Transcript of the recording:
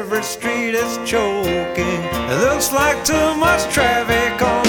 every street is choking. It looks like too much traffic on